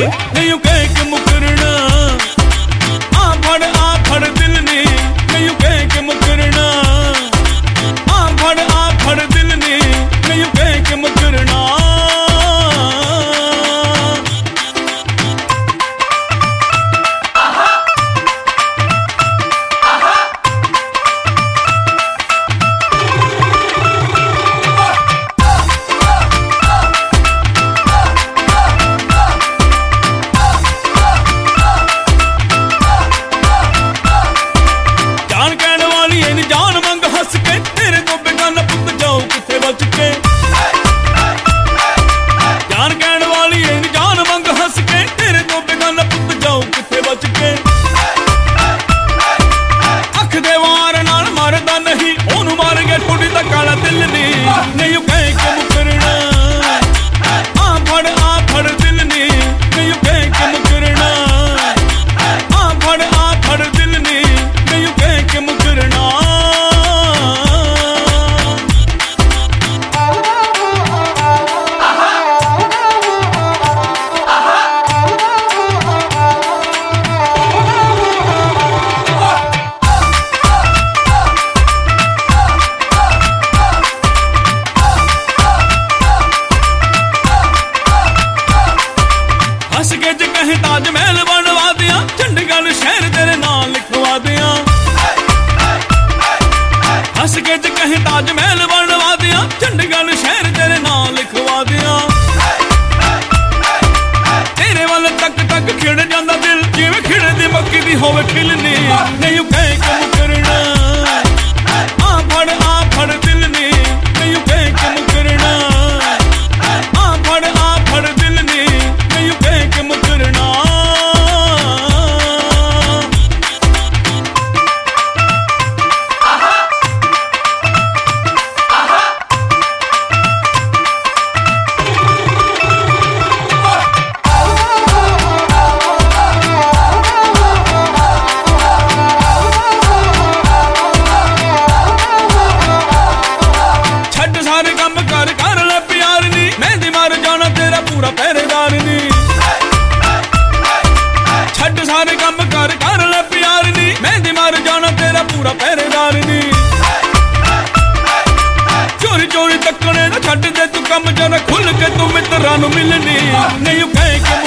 नहीं कह के मुकरना। आ फड़ दिल ने नहीं कह के मुकरना। आ फड़ दिल ने नहीं कह के मुकरना। जान मंग हंस के तेरे तो बेगाना पुत जाओ किथे बच के। जान कहने वाली है जान मंग हंस के तेरे तो बेगाना पुत जाओ किथे बच के। अख दे वार नाल मारदा नहीं ओनू मार गया ठोडी दा काला दिल ने नहीं कह के मुकरना। आ फड़ दिल ने नहीं कह के मुकरना। आ फड़ दिल ने नहीं कह के मुकरना। हंस के ज कहीं ताजमहल बनवा दिया चंडीगढ़ शहर तेरे नाम लिखवा दिया। हंस के ज कहीं ताजमहल बनवा दिया चंडीगढ़ शहर तेरे नाम लिखवा दिया। तेरे वाले तक तक खिड़ जांदा दिल जिवें खिड़ दी मक्की दी होवे खिलनी नहीं कह के मुकरना। आ फड़ दिल ने नहीं कह के मुकरना। आ फड़ दिल ने नहीं कह के मुकरना। छड्ड सारे कम कर ले प्यार नी मेहंदी मार जाना तेरा पूरा पहरेदार नी। छड्ड सारे कम कर ले प्यार नी मेहंदी मार जाना तेरा पूरा पहरेदार नी। चोरी चोरी तकने ना छड्ड दे तू कम जरा खुल के तू मित्रां नूं मिलनी नहीं कह के